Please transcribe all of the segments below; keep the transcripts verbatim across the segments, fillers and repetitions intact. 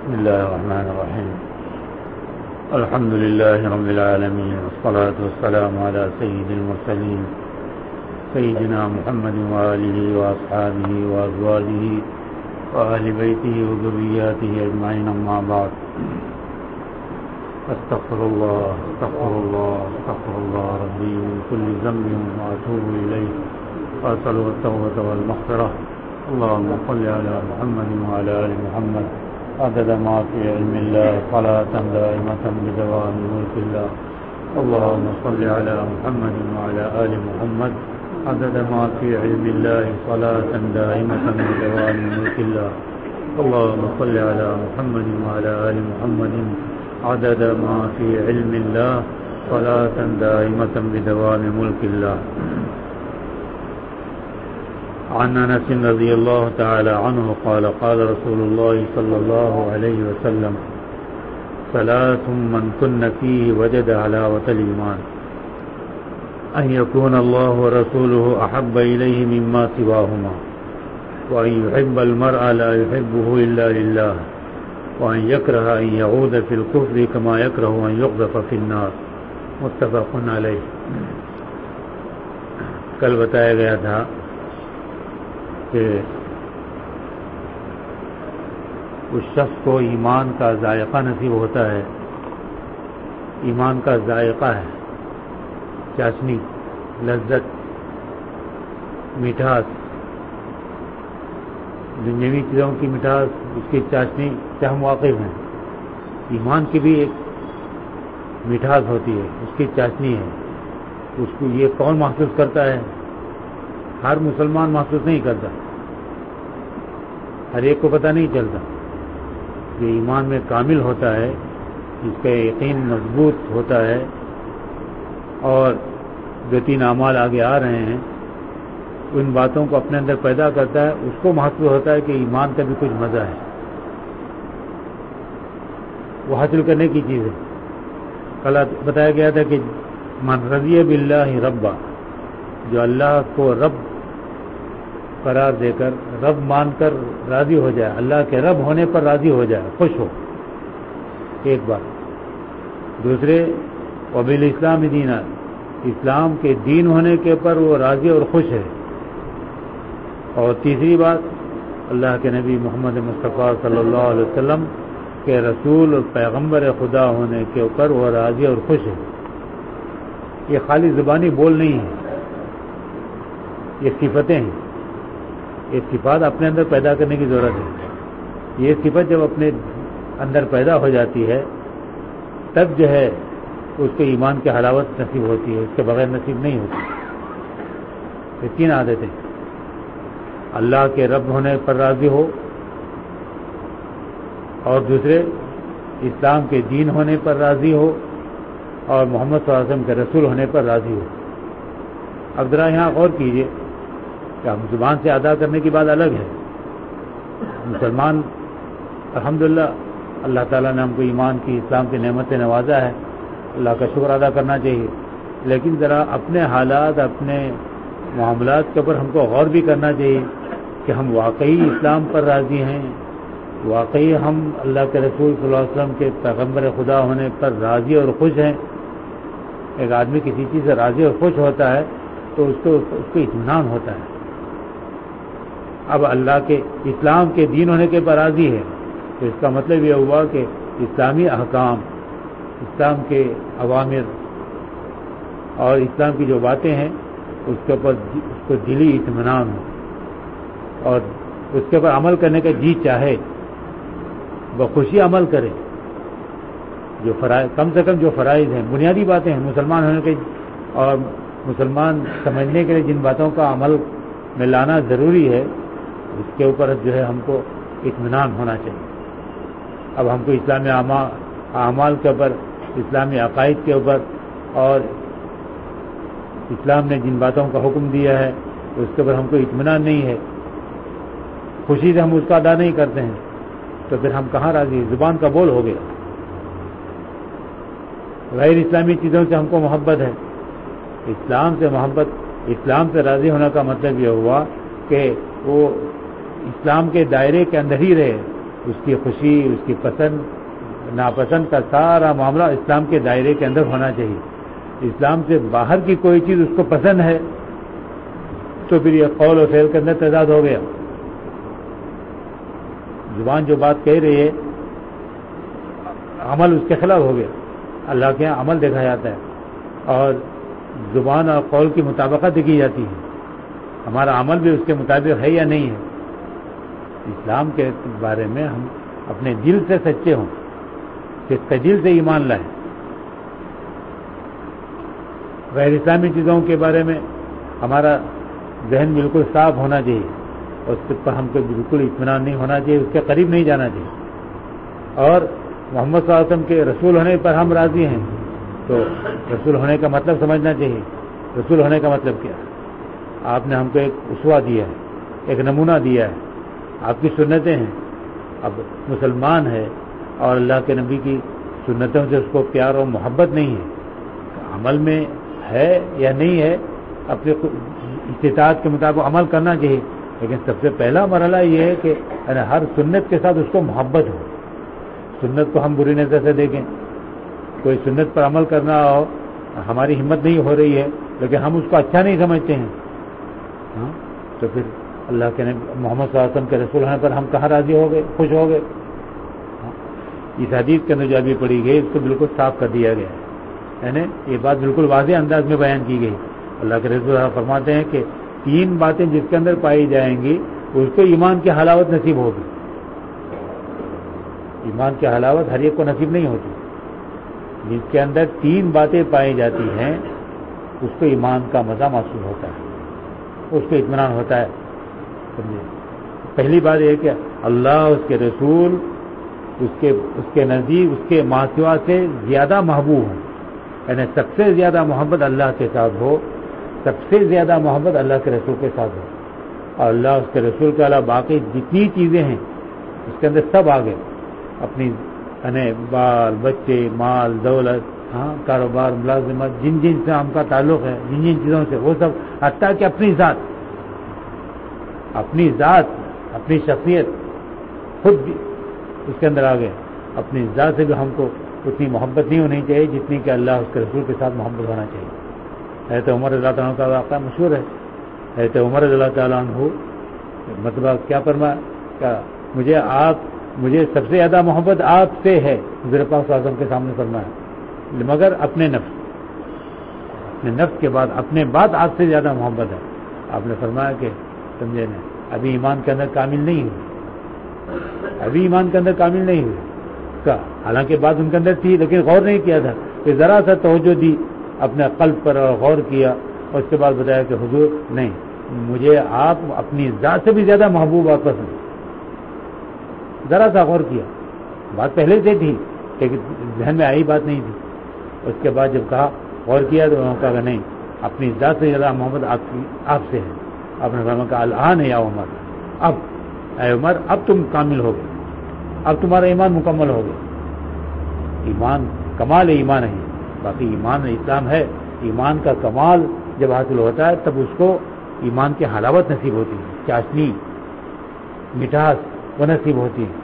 بسم الله الرحمن الرحيم. الحمد لله رب العالمين، والصلاة والسلام على سيد المرسلين سيدنا محمد وآله وأصحابه وأزواجه وأهل بيته وذرياته أجمعين، أما بعد. استغفر الله استغفر الله استغفر الله ربي من كل ذنب وأتوب إليه وأسأله التوبة والمغفرة. اللهم صل على محمد وعلى آل محمد عدد ما في علم الله صلاة دائمة بدوام ملك الله. اللهم صل على محمد وعلى آل محمد عدد ما في علم الله صلاة دائمة بدوام ملك الله. اللهم صل على محمد وعلى آل محمد عدد ما في علم الله صلاة دائمة بدوام ملك الله. عن انس رضی اللہ تعالی عنہ قال قال رسول الله صلی اللہ علیہ وسلم: ثلاث من كن فيه وجد حلاوة الإيمان أن يكون الله ورسوله أحب إليه مما سواهما، وأن يحب المرء لا يحبه إلا لله، وأن يكره أن يعود في الكفر كما يكره أن يقذف في النار. متفق علیہ. کل بتایا گیا تھا کہ اس شخص کو ایمان کا ذائقہ نصیب ہوتا ہے. ایمان کا ذائقہ ہے چاشنی، لذت، مٹھاس. دنیاوی چیزوں کی مٹھاس، اس کی چاشنی سے ہم واقف ہیں. ایمان کی بھی ایک مٹھاس ہوتی ہے، اس کی چاشنی ہے. اس کو یہ کون محسوس کرتا ہے؟ ہر مسلمان محسوس نہیں کرتا، ہر ایک کو پتہ نہیں چلتا. یہ ایمان میں کامل ہوتا ہے، اس کا یقین مضبوط ہوتا ہے، اور جو تین اعمال آگے آ رہے ہیں ان باتوں کو اپنے اندر پیدا کرتا ہے. اس کو محسوس ہوتا ہے کہ ایمان کا بھی کچھ مزہ ہے، وہ حاصل کرنے کی چیز ہے. کل بتایا گیا تھا کہ من رضی باللہ ربا، جو اللہ کو رب قرار دے کر، رب مان کر راضی ہو جائے، اللہ کے رب ہونے پر راضی ہو جائے، خوش ہو، ایک بات. دوسرے وبالاسلام دینا، اسلام کے دین ہونے کے پر وہ راضی اور خوش ہے. اور تیسری بات اللہ کے نبی محمد مصطفیٰ صلی اللہ علیہ وسلم کے رسول اور پیغمبر خدا ہونے کے اوپر وہ راضی اور خوش ہے. یہ خالی زبانی بول نہیں ہے، یہ صفتیں ہیں. یہ صفات اپنے اندر پیدا کرنے کی ضرورت ہے. یہ صفت جب اپنے اندر پیدا ہو جاتی ہے تب جو ہے اس کو ایمان کی حلاوت نصیب ہوتی ہے، اس کے بغیر نصیب نہیں ہوتی. یہ تین عادتیں: اللہ کے رب ہونے پر راضی ہو، اور دوسرے اسلام کے دین ہونے پر راضی ہو، اور محمد صلی اللہ علیہ وسلم کے رسول ہونے پر راضی ہو. اب ذرا یہاں غور کیجئے کہ ہم زبان سے ادا کرنے کی بات الگ ہے. مسلمان الحمدللہ اللہ تعالیٰ نے ہم کو ایمان کی، اسلام کی نعمت سے نوازا ہے، اللہ کا شکر ادا کرنا چاہیے. لیکن ذرا اپنے حالات، اپنے معاملات کے اوپر ہم کو غور بھی کرنا چاہیے کہ ہم واقعی اسلام پر راضی ہیں، واقعی ہم اللہ کے رسول صلی اللہ علیہ وسلم کے پیغمبر خدا ہونے پر راضی اور خوش ہیں. ایک آدمی کسی چیز سے راضی اور خوش ہوتا ہے تو اس کو اس کو اطمینان ہوتا ہے. اب اللہ کے اسلام کے دین ہونے کے پر راضی ہے تو اس کا مطلب یہ ہوا کہ اسلامی احکام، اسلام کے اوامر اور اسلام کی جو باتیں ہیں اس کے اوپر اس کو دلی اطمینان ہو اور اس کے اوپر عمل کرنے کا جی چاہے، بخوشی عمل کرے. جو فرائض، کم سے کم جو فرائض ہیں، بنیادی باتیں ہیں مسلمان ہونے کے اور مسلمان سمجھنے کے لیے جن باتوں کا عمل میں لانا ضروری ہے، اس کے اوپر جو ہے ہم کو اطمینان ہونا چاہیے. اب ہم کو اسلامی اعمال کے اوپر، اسلامی عقائد کے اوپر اور اسلام نے جن باتوں کا حکم دیا ہے اس کے اوپر ہم کو اطمینان نہیں ہے، خوشی سے ہم اس کا ادا نہیں کرتے ہیں، تو پھر ہم کہاں راضی؟ زبان کا بول ہو گیا. غیر اسلامی چیزوں سے ہم کو محبت ہے، اسلام سے محبت، اسلام سے راضی ہونے کا مطلب یہ ہوا کہ وہ اسلام کے دائرے کے اندر ہی رہے، اس کی خوشی، اس کی پسند ناپسند کا سارا معاملہ اسلام کے دائرے کے اندر ہونا چاہیے. اسلام سے باہر کی کوئی چیز اس کو پسند ہے تو پھر یہ قول و فعل کے اندر تضاد ہو گیا. زبان جو بات کہہ رہی ہے عمل اس کے خلاف ہو گیا. اللہ کے یہاں عمل دیکھا جاتا ہے اور زبان اور قول کی مطابقت دیکھی جاتی ہے. ہمارا عمل بھی اس کے مطابق ہے یا نہیں ہے. اسلام کے بارے میں ہم اپنے دل سے سچے ہوں کہ اس کے دل سے ایمان لائیں. غیر اسلامی چیزوں کے بارے میں ہمارا ذہن بالکل صاف ہونا چاہیے اور اس پر ہم کو بالکل اطمینان نہیں ہونا چاہیے، اس کے قریب نہیں جانا چاہیے. اور محمد صلی اللہ علیہ وسلم کے رسول ہونے پر ہم راضی ہیں تو رسول ہونے کا مطلب سمجھنا چاہیے. رسول ہونے کا مطلب کیا ہے؟ آپ نے ہم کو ایک اسوہ دیا ہے، ایک نمونہ دیا ہے، آپ کی سنتیں ہیں. اب مسلمان ہے اور اللہ کے نبی کی سنتوں سے اس کو پیار اور محبت نہیں ہے، عمل میں ہے یا نہیں ہے اپنے استطاعت کے مطابق عمل کرنا چاہیے. لیکن سب سے پہلا مرحلہ یہ ہے کہ ہر سنت کے ساتھ اس کو محبت ہو. سنت کو ہم بری نظر سے دیکھیں، کوئی سنت پر عمل کرنا ہو ہماری ہمت نہیں ہو رہی ہے لیکن ہم اس کو اچھا نہیں سمجھتے ہیں ہاں تو پھر اللہ کے نبی محمد صلی اللہ علیہ وسلم کے رسول ہونے پر ہم کہاں راضی ہو گئے، خوش ہو گئے. اس حدیث کے اندر جو ابھی پڑھی گئی اس کو بالکل صاف کر دیا گیا ہے، یعنی یہ بات بالکل واضح انداز میں بیان کی گئی. اللہ کے رسول فرماتے ہیں کہ تین باتیں جس کے اندر پائی جائیں گی اس کو ایمان کی حلاوت نصیب ہوگی. ایمان کی حلاوت ہر ایک کو نصیب نہیں ہوتی. جس کے اندر تین باتیں پائی جاتی ہیں اس کو ایمان کا مزہ محسوس ہوتا ہے، اس کو اطمینان ہوتا ہے. پہلی بات یہ کہ اللہ، اس کے رسول اس کے اس کے نزدیک اس کے ماسوا سے زیادہ محبوب ہوں، یعنی سب سے زیادہ محبت اللہ کے ساتھ ہو، سب سے زیادہ محبت اللہ کے رسول کے ساتھ ہو. اور اللہ اس کے رسول کے علاوہ باقی جتنی چیزیں ہیں اس کے اندر سب آگے اپنی یعنی بال بچے مال دولت ہاں کاروبار ملازمت جن جن سے ہم کا تعلق ہے، جن جن چیزوں سے وہ سب، حتیٰ کہ اپنی ذات اپنی ذات اپنی شخصیت خود بھی اس کے اندر آگے. اپنی ذات سے بھی ہم کو اتنی محبت نہیں ہونی چاہیے جتنی کہ اللہ اس کے رسول کے ساتھ محبت ہونا چاہیے. حضرت عمر رضی اللہ تعالیٰ کا واقعہ مشہور ہے. حضرت عمر رضی اللہ تعالیٰ عنہ مطلب کیا فرمایا کہ مجھے آپ مجھے سب سے زیادہ محبت آپ سے ہے، حضور پاک صلی اللہ علیہ وسلم کے سامنے فرمایا، مگر اپنے نفس اپنے نفس کے بعد اپنے بعد آپ سے زیادہ محبت ہے. آپ نے فرمایا کہ سمجھے نا ابھی ایمان کے اندر کامل نہیں ہوئی، ابھی ایمان کے اندر کامل نہیں ہوئی کا حالانکہ بات ان کے اندر تھی لیکن غور نہیں کیا تھا کہ ذرا سا توجہ دی اپنے قلب پر اور غور کیا اور اس کے بعد بتایا کہ حضور نہیں، مجھے آپ اپنی ذات سے بھی زیادہ محبوب اور پسند. ذرا سا غور کیا، بات پہلے سے تھی لیکن ذہن میں آئی بات نہیں تھی. اس کے بعد جب کہا غور کیا تو انہوں نے کہا کہ نہیں، اپنی ذات سے زیادہ محبت آپ کی آپ سے ہے. آپ نے فرمایا کہ الآن ہے یا عمر، اب اے عمر اب تم کامل ہو گئے، اب تمہارا ایمان مکمل ہو گیا. ایمان کمال ایمان ہے، باقی ایمان اسلام ہے. ایمان کا کمال جب حاصل ہوتا ہے تب اس کو ایمان کی حلاوت نصیب ہوتی ہے، چاشنی مٹھاس وہ نصیب ہوتی ہے.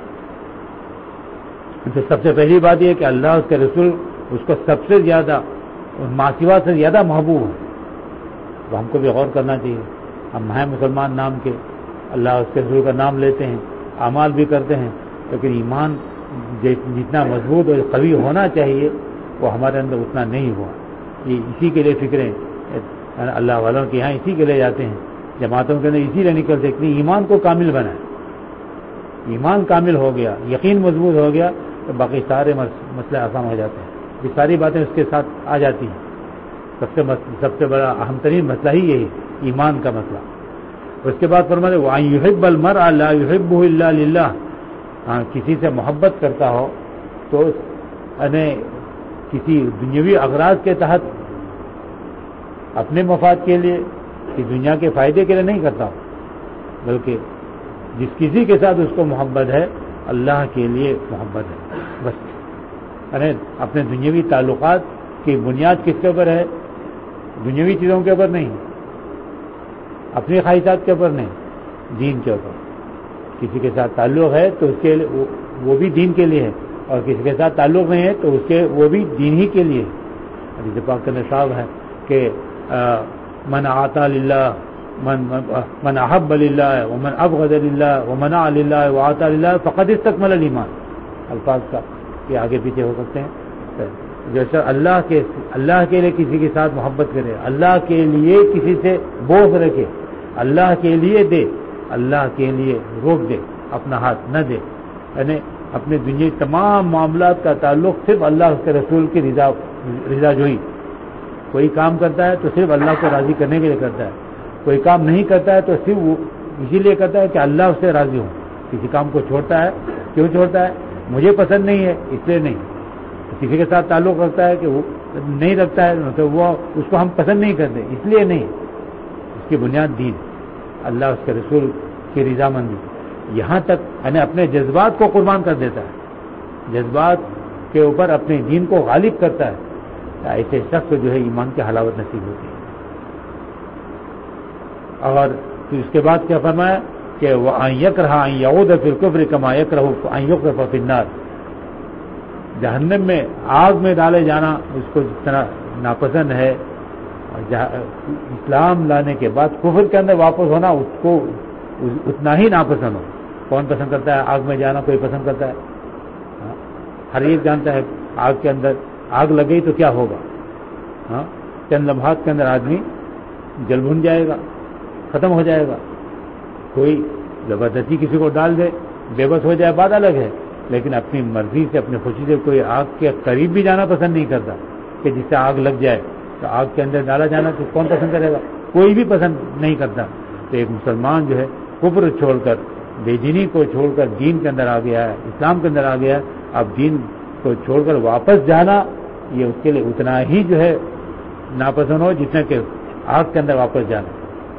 تو سب سے پہلی بات یہ کہ اللہ اس کے رسول اس کو سب سے زیادہ ماسوا سے زیادہ محبوب ہے. تو ہم کو بھی غور کرنا چاہیے. ہم ہیں مسلمان نام کے، اللہ اس کے رسول کا نام لیتے ہیں، اعمال بھی کرتے ہیں، لیکن ایمان جتنا مضبوط اور قوی ہونا چاہیے وہ ہمارے اندر اتنا نہیں ہوا. یہ اسی کے لیے فکریں اللہ والوں کے یہاں اسی کے لیے جاتے ہیں، جماعتوں کے اندر اسی لیے نکلتے کہ ایمان کو کامل بنائیں. ایمان کامل ہو گیا، یقین مضبوط ہو گیا تو باقی سارے مسئلے آسان ہو جاتے ہیں. یہ ساری باتیں اس کے ساتھ آ جاتی ہیں. سب سے سب سے بڑا اہم ترین مسئلہ ہی یہی ایمان کا مسئلہ. اس کے بعد فرماتے وَأَن يُحِبَّ الْمَرْءَ لَا يُحِبُّهُ إِلَّا لِلَّهِ. ہاں کسی سے محبت کرتا ہو تو یعنی کسی دنیاوی اغراض کے تحت اپنے مفاد کے لیے کہ دنیا کے فائدے کے لیے نہیں کرتا ہو، بلکہ جس کسی کے ساتھ اس کو محبت ہے اللہ کے لیے محبت ہے بس. یعنی اپنے دنیاوی تعلقات کی بنیاد کس کے اوپر ہے؟ دنیاوی چیزوں کے اوپر نہیں، اپنی خواہشات کے اوپر نہیں، دین کے اوپر. کسی کے ساتھ تعلق ہے تو اس کے وہ بھی دین کے لیے ہے، اور کسی کے ساتھ تعلق نہیں ہے تو اس کے وہ بھی دین ہی کے لیے ہے۔ حدیث پاک کا نصاب ہے کہ من عطا للہ من من احب للہ ومن ابغض للہ ومنع للہ وعطا للہ فقد استکمل الایمان، الفاظ کا یہ آگے پیچھے ہو سکتے ہیں۔ جیسا اللہ کے اللہ کے لیے کسی کے ساتھ محبت کرے، اللہ کے لیے کسی سے بغض رکھے، اللہ کے لیے دے، اللہ کے لیے روک دے، اپنا ہاتھ نہ دے، یعنی اپنے دنیا تمام معاملات کا تعلق صرف اللہ اس کے رسول کی رضا رضا جوئی۔ کوئی کام کرتا ہے تو صرف اللہ کو راضی کرنے کے لیے کرتا ہے، کوئی کام نہیں کرتا ہے تو صرف وہ اسی لیے کرتا ہے کہ اللہ اس سے راضی ہو۔ کسی کام کو چھوڑتا ہے، کیوں چھوڑتا ہے؟ مجھے پسند نہیں ہے اس لیے نہیں۔ کسی کے ساتھ تعلق رکھتا ہے کہ وہ نہیں رکھتا ہے تو وہ اس کو ہم پسند نہیں کرتے اس لیے نہیں، اس کی بنیاد دین، اللہ اس کے رسول کی رضامندی، یہاں تک یعنی اپنے جذبات کو قربان کر دیتا ہے، جذبات کے اوپر اپنے دین کو غالب کرتا ہے، ایسے شخص جو ہے ایمان کی حلاوت نصیب ہوتی ہے۔ اور پھر اس کے بعد کیا فرمایا کہ وہ ان یکرہ ان یعود فی الکفر کما یکرہ ان یقذف فی النار، جہنم میں آگ میں ڈالے جانا اس کو جس طرح ناپسند ہے، اسلام لانے کے بعد کفر کے اندر واپس ہونا اس کو اتنا ہی ناپسند ہو۔ کون پسند کرتا ہے آگ میں جانا؟ کوئی پسند کرتا ہے؟ ہر ایک جانتا ہے آگ کے اندر آگ لگ گئی تو کیا ہوگا، ہاں چند لمحات کے اندر آدمی جل بھن جائے گا، ختم ہو جائے گا۔ کوئی زبردستی کسی کو ڈال دے بے بس ہو جائے بات الگ ہے، لیکن اپنی مرضی سے اپنی خوشی سے کوئی آگ کے قریب بھی جانا پسند نہیں کرتا کہ جس سے آگ لگ جائے، تو آگ کے اندر ڈالا جانا تو کون پسند کرے گا؟ کوئی بھی پسند نہیں کرتا۔ تو ایک مسلمان جو ہے کفر چھوڑ کر، بے دینی کو چھوڑ کر دین کے اندر آ گیا ہے، اسلام کے اندر آ گیا ہے، اب دین کو چھوڑ کر واپس جانا یہ اس کے لیے اتنا ہی جو ہے ناپسند ہو جتنا کہ آگ کے اندر واپس جانا۔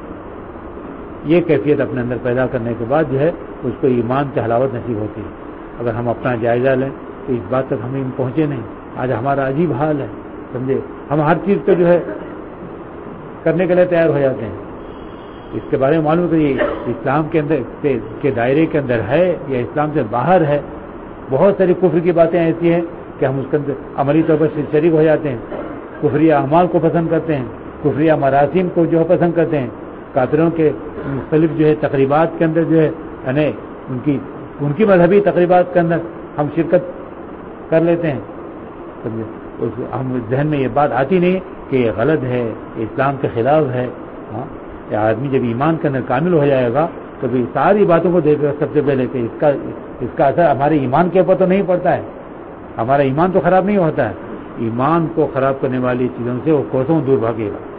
یہ کیفیت اپنے اندر پیدا کرنے کے بعد جو ہے اس کو ایمان کی حلاوت نصیب ہوتی ہے۔ اگر ہم اپنا جائزہ لیں تو اس بات تک ہم پہنچے نہیں۔ آج ہمارا عجیب حال ہے، سمجھے، ہم ہر چیز کو جو ہے کرنے کے لیے تیار ہو جاتے ہیں۔ اس کے بارے میں معلوم ہے کہ یہ اسلام کے اندر کے دائرے کے اندر ہے یا اسلام سے باہر ہے۔ بہت ساری کفر کی باتیں ایسی ہیں کہ ہم اس کے اندر عملی طور پر شریک ہو جاتے ہیں، کفری اعمال کو پسند کرتے ہیں، کفری مراسم کو جو ہے پسند کرتے ہیں، کافروں کے مختلف جو ہے تقریبات کے اندر جو ہے یعنی ان کی ان کی مذہبی تقریبات کے اندر ہم شرکت کر لیتے ہیں۔ سمجھے، ہم ذہن میں یہ بات آتی نہیں کہ یہ غلط ہے، یہ اسلام کے خلاف ہے۔ ہاں، یہ آدمی جب ایمان کے اندر کامل ہو جائے گا تو بھی ساری باتوں کو دیکھ کر سب سے پہلے کہ اس کا اس کا اثر ہمارے ایمان کے اوپر تو نہیں پڑتا ہے، ہمارا ایمان تو خراب نہیں ہوتا ہے، ایمان کو خراب کرنے والی چیزوں سے وہ کوسوں دور بھاگے گا۔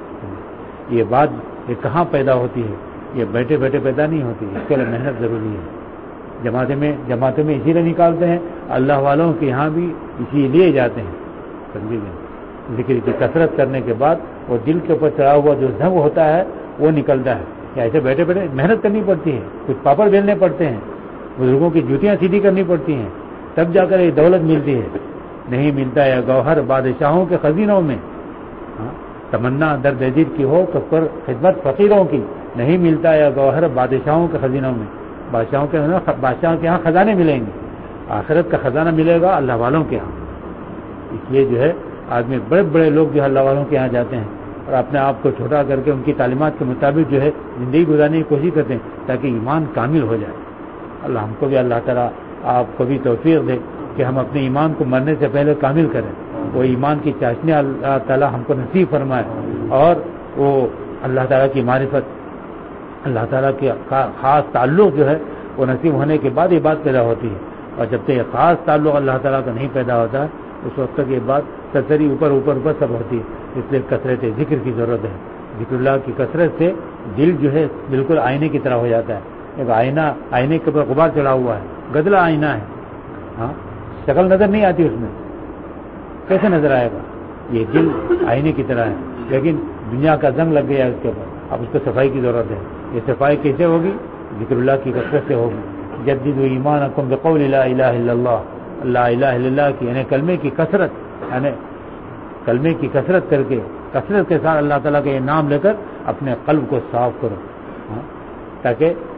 یہ بات یہ کہاں پیدا ہوتی ہے؟ یہ بیٹھے بیٹھے پیدا نہیں ہوتی، اس کے لیے محنت ضروری ہے۔ جماعتیں میں جماعتیں میں اسی لیے نکالتے ہیں، اللہ والوں کے یہاں بھی اسی لیے جاتے ہیں، سمجھے گئے۔ ذکر کی کثرت کرنے کے بعد وہ دل کے اوپر چڑھا ہوا جو زنگ ہوتا ہے وہ نکلتا ہے۔ ایسے بیٹھے بیٹھے محنت کرنی پڑتی ہے، کچھ پاپڑ بیلنے پڑتے ہیں، بزرگوں کی جوتیاں سیدھی کرنی پڑتی ہیں، تب جا کر یہ دولت ملتی ہے۔ نہیں ملتا ہے گوہر بادشاہوں کے خزینوں میں، تمنا درد دل کی ہو تو پر خدمت فقیروں کی، نہیں ملتا ہے گوہر بادشاہوں کے خزینوں میں۔ بادشاہوں کے بادشاہوں کے ہاں خزانے ملیں گے، آخرت کا خزانہ ملے گا اللہ والوں کے ہاں۔ اس لیے جو ہے آدمی بڑے بڑے لوگ جو ہے اللہ والوں کے یہاں جاتے ہیں اور اپنے آپ کو چھوٹا کر کے ان کی تعلیمات کے مطابق جو ہے زندگی گزارنے کی کوشش کرتے ہیں تاکہ ایمان کامل ہو جائے۔ اللہ ہم کو بھی اللہ تعالیٰ آپ کو بھی توفیق دے کہ ہم اپنے ایمان کو مرنے سے پہلے کامل کریں، وہ ایمان کی چاشنی اللہ تعالیٰ ہم کو نصیب فرمائے، اور وہ اللہ تعالیٰ کی معرفت، اللہ تعالیٰ کی خاص تعلق جو ہے وہ نصیب ہونے کے بعد یہ بات پیدا ہوتی ہے، اور جب تک یہ خاص تعلق اللہ تعالیٰ کا نہیں پیدا ہوتا اس وقت تک یہ بات سرسری اوپر اوپر اوپر سب ہوتی ہے۔ اس لیے کثرت ذکر کی ضرورت ہے، ذکر اللہ کی کثرت سے دل جو ہے بالکل آئینے کی طرح ہو جاتا ہے۔ ایک آئینہ، آئینے کے اوپر غبار چڑھا ہوا ہے، گدلا آئینہ ہے، ہاں شکل نظر نہیں آتی اس میں، کیسے نظر آئے گا؟ یہ دل آئینے کی طرح ہے، لیکن دنیا کا زنگ لگ گیا ہے اس کے اوپر، اب اس کو صفائی کی ضرورت ہے۔ یہ صفائی کیسے ہوگی؟ ذکر اللہ کی کثرت سے ہوگی۔ جددوا ایمانکم بقول لا الہ الا اللہ، لا الہ الا اللہ کی یعنی کلمے کی کثرت، یعنی کلمے کی کثرت کر کے کثرت کے ساتھ اللہ تعالیٰ کا یہ نام لے کر اپنے قلب کو صاف کرو، تاکہ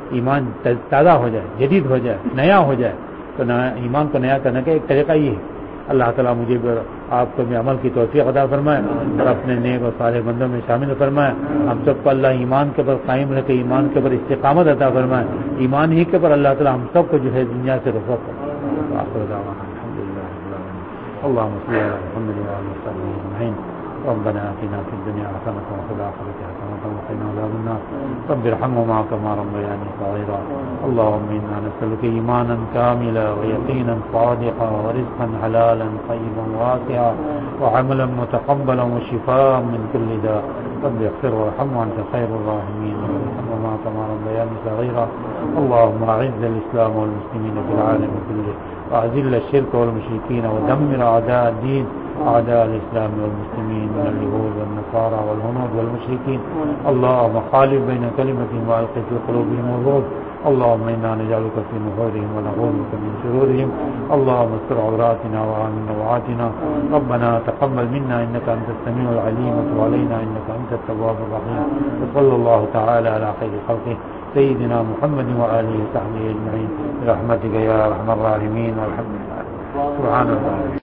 ایمان تازہ ہو جائے، جدید ہو جائے، نیا ہو جائے، تو ایمان کو نیا کرنے کا ایک طریقہ یہ ہے۔ اللہ تعالیٰ مجھے آپ کو بھی عمل کی توفیق عطا فرمائے اور اپنے نیک اور صالح بندوں میں شامل فرمائے۔ ہم سب کو اللہ ایمان کے پر قائم رہ کے ایمان کے پر استقامت عطا فرمائے، ایمان ہی کے پر اللہ تعالیٰ ہم سب کو جو ہے دنیا سے رخصت فرمائے۔ آخر دعوانا الحمدللہ رب العالمین۔ اللهم صل على محمد وعلى آله وصحبه أجمعين۔ ربنا آتنا في الدنيا حسنة وفي الآخرة حسنة وقنا عذاب النار۔ رب ارحمهما كما ربياني صغيرا۔ اللهم إنا نسألك إيمانا كاملا ويقينا صادقا ورزقا حلالا طيبا واسعا وعملا متقبلا وشفاء من كل داء۔ رب اغفر وارحم وأنت خير الراحمين، وارحمهما كما ربياني صغيرا۔ اللهم أعز الإسلام والمسلمين في العالم كله، وأذل الشرك والمشركين، ودمر أعداء الدين أعداء الإسلام والمسلمين من اليهود والنصارى والهنود والمشركين. اللهم خالف بين كلمتهم وألق في قلوبهم الرعب. اللهم إنا نجعلك في نحورهم ونعوذ بك من شرورهم. اللهم استر عوراتنا وآمن روعاتنا. ربنا تقبل منا إنك أنت السميع العليم، وتب علينا إنك أنت التواب الرحيم. وصلى الله تعالى على خير خلقه سيدنا محمد وآله وصحبه أجمعين برحمتك يا أرحم الراحمين. والحمد لله. سبحان الله.